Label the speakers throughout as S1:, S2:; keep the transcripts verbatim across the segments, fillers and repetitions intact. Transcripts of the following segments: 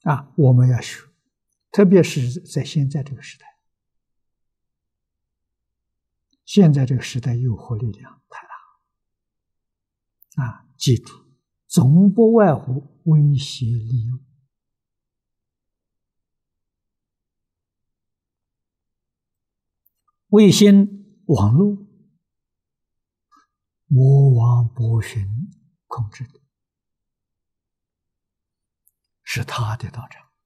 S1: 啊，我们要学，特别是在现在这个时代，现在这个时代诱惑力量太大啊！记住，总不外乎威胁利诱。卫星、网络，魔王波旬控制的，是他的道场。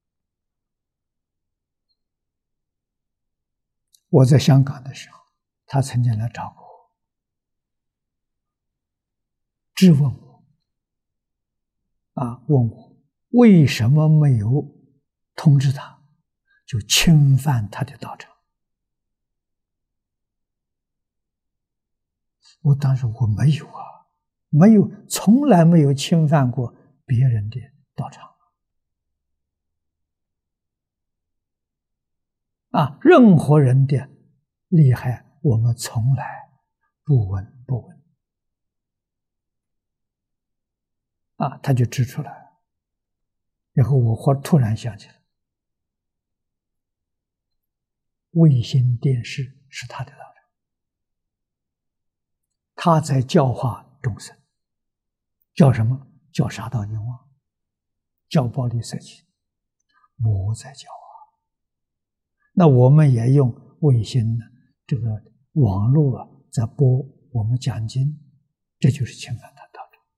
S1: 我在香港的时候，他曾经来找过我，质问我，啊，问我为什么没有通知他，就侵犯他的道场。我当时我没有啊，没有，从来没有侵犯过别人的道场啊！任何人的厉害，我们从来不闻不问啊！他就指出来了，然后我忽突然想起来，卫星电视是他的道场。他在教化众生，叫什么？叫杀盗淫妄，叫暴力色情，魔在教化。那我们也用卫星呢，这个网络啊，在播我们讲经，这就是侵犯他道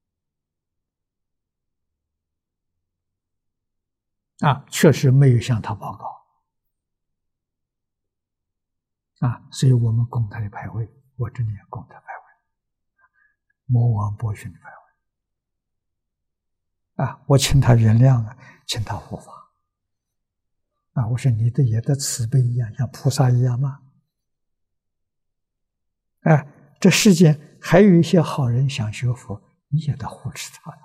S1: 场啊！确实没有向他报告啊，所以我们供他的牌位，我这里也供他牌位。魔王波旬的牌位啊，我请他原谅啊，请他护法啊！我说你的也得慈悲一样，像菩萨一样吗？哎，这世间还有一些好人想学佛，你也得护持他呀。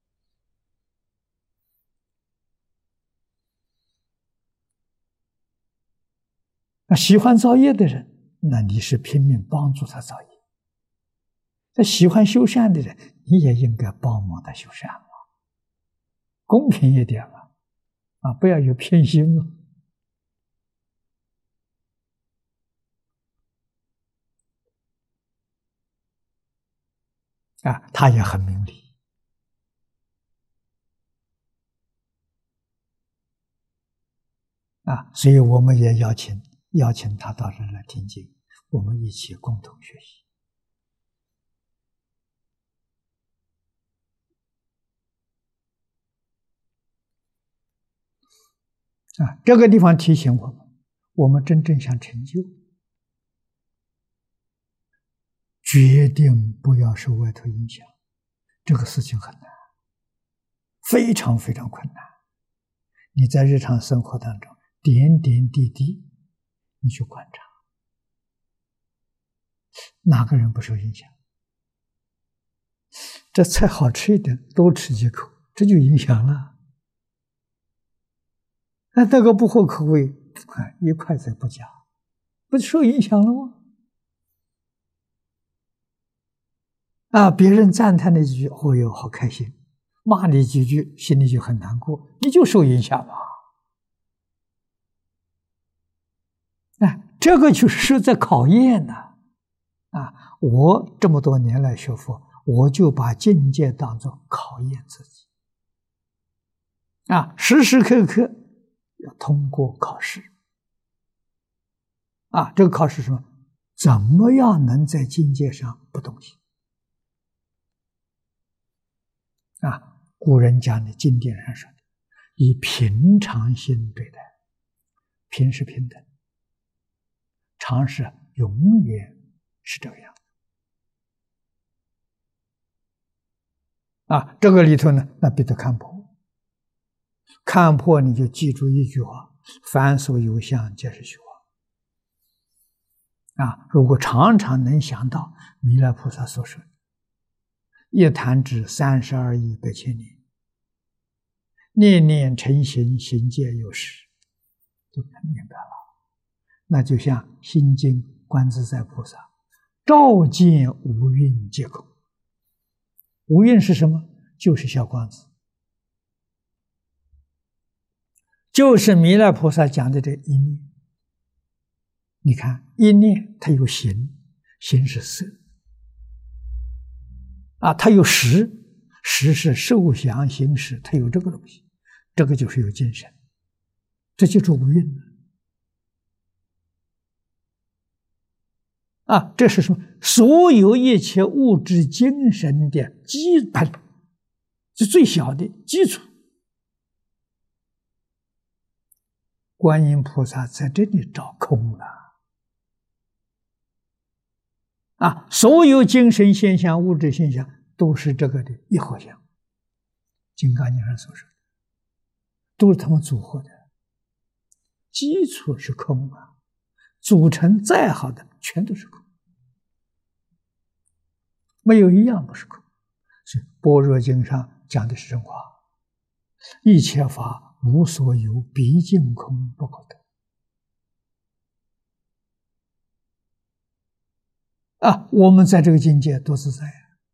S1: 那喜欢造业的人，那你是拼命帮助他造业。那喜欢修善的人，你也应该帮忙他修善嘛，公平一点嘛，啊，不要有偏心嘛。啊，他也很明理啊，所以我们也邀请邀请他到这来听经，我们一起共同学习。啊，这个地方提醒我们，我们真正想成就，决定不要受外头影响，这个事情很难，非常非常困难。你在日常生活当中，点点滴滴，你去观察，哪个人不受影响？这菜好吃一点，多吃几口，这就影响了。那那个不合口味，哎，一块菜不加，不就受影响了吗？啊，别人赞叹你几句，哦哟，好开心；骂你几句，心里就很难过，你就受影响了。哎，这个就是在考验呢。啊，我这么多年来学佛，我就把境界当作考验自己。啊，时时刻刻要通过考试。啊，这个考试是什么？怎么样能在境界上不动心？啊，古人讲的经典上说的，以平常心对待，平是平等，常是永远是这个样子。啊，这个里头呢，那必得看破，看破你就记住一句话：凡所有相，皆是虚妄。啊，如果常常能想到弥勒菩萨所说的一弹指三十二亿百千年，念念成形，行皆有时，就很明白了。那就像心经观自在菩萨，照见五蕴皆空。五蕴是什么？就是小光子。 就是弥勒菩萨讲的这一念。你看一念它有形，形是色啊，它有识，识是受想行识，它有这个东西，这个就是有精神，这就是五蕴啊。这是什么？所有一切物质精神的基本，是最小的基础。观音菩萨在这里找空了。啊，所有精神现象、物质现象都是这个的一合相。金刚经上所说的，都是他们组合的，基础是空啊，组成再好的全都是空，没有一样不是空。所以《般若经》上讲的是真话：一切法无所有，毕竟空，不可得。啊，我们在这个境界多自在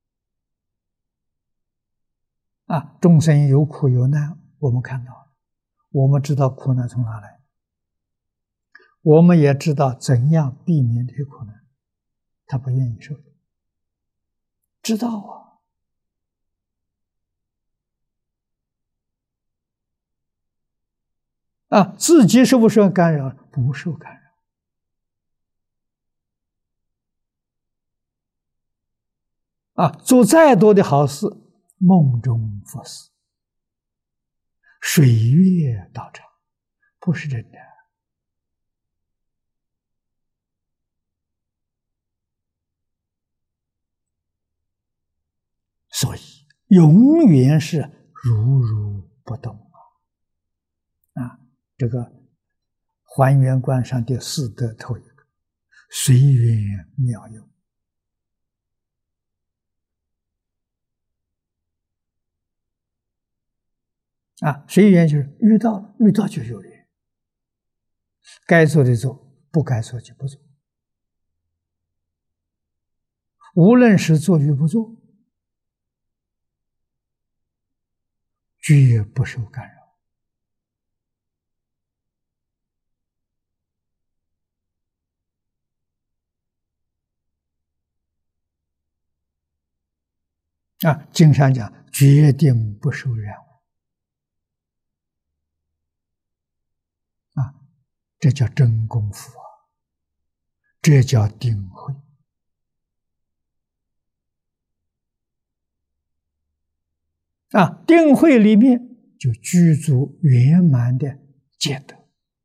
S1: 啊！啊，众生有苦有难，我们看到了，我们知道苦难从哪来，我们也知道怎样避免这些苦难，他不愿意受，知道啊！啊，自己受不受干扰？不受干扰。啊，做再多的好事，梦中佛事，水月道场，不是真的。所以永远是如如不动啊！啊，这个还原观上的四德头一个，随缘妙用。啊，随缘就是遇到了，遇到就有缘，该做的做，不该做就不做。无论是做与不做，绝不受干扰。啊，经上讲，决定不受染污。啊，这叫真功夫啊，这叫定慧。啊，定慧里面就具足圆满的见德。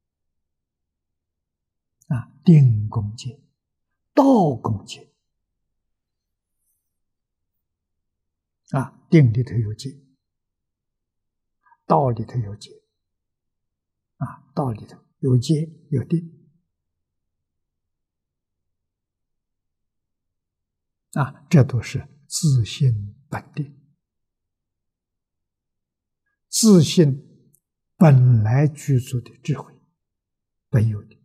S1: 啊，定功戒、道功戒。啊，定里头有戒，道里头有戒。啊，道里头有戒有定。啊，这都是自性本定。自性本来具足的智慧，本有的。